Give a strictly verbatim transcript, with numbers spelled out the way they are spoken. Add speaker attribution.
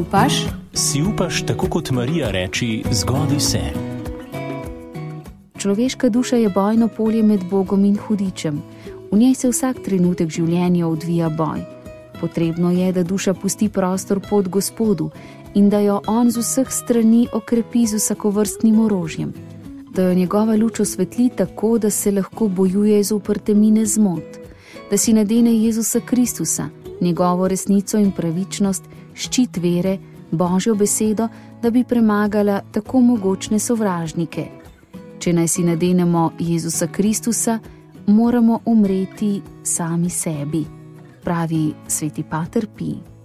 Speaker 1: upaš?
Speaker 2: Si upaš tako kot Marija reči: zgodi se.
Speaker 3: Človeška duša je bojno polje med Bogom in hudičem. V njej se vsak trenutek življenja odvija boj. Potrebno je, da duša pusti prostor pod Gospodu in da jo on z vseh strani okrepi z vsakovrstnim orožjem. Da jo njegova luč osvetli tako, da se lahko bojuje zoper temnine zmot. Da si nadene Jezusa Kristusa, njegovo resnico in pravičnost, ščit vere, Božjo besedo, da bi premagala tako mogočne sovražnike. Če naj si nadenemo Jezusa Kristusa, moramo umreti sami sebi, pravi sveti pater Pij.